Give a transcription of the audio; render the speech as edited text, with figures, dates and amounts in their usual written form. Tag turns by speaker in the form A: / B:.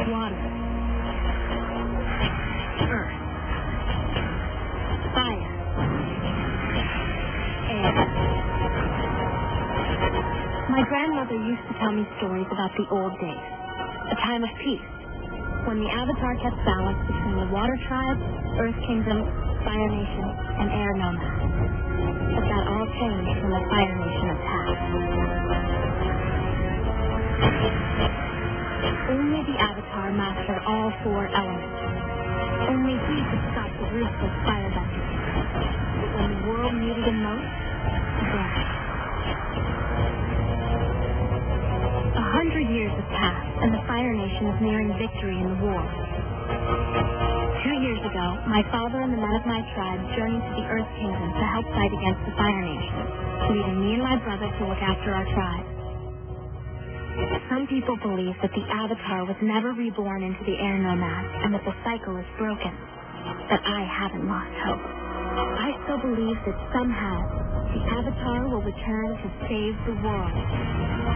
A: water, earth, fire, air. My grandmother used to tell me stories about the old days, a time of peace, when the Avatar kept balance between the Water Tribe, Earth Kingdom, Fire Nation, and Air Nomads. But that all changed when the Fire Nation attacked. Only the Avatar mastered all four elements. Only he could stop the ruthless firebenders. But when the world needed him most, he vanished. 100 years have passed, and the Fire Nation is nearing victory in the war. 2 years ago, my father and the men of my tribe journeyed to the Earth Kingdom to help fight against the Fire Nation, leaving me and my brother to look after our tribe. Some people believe that the Avatar was never reborn into the Air Nomads and that the cycle is broken. But I haven't lost hope. I still believe that somehow the Avatar will return to save the world.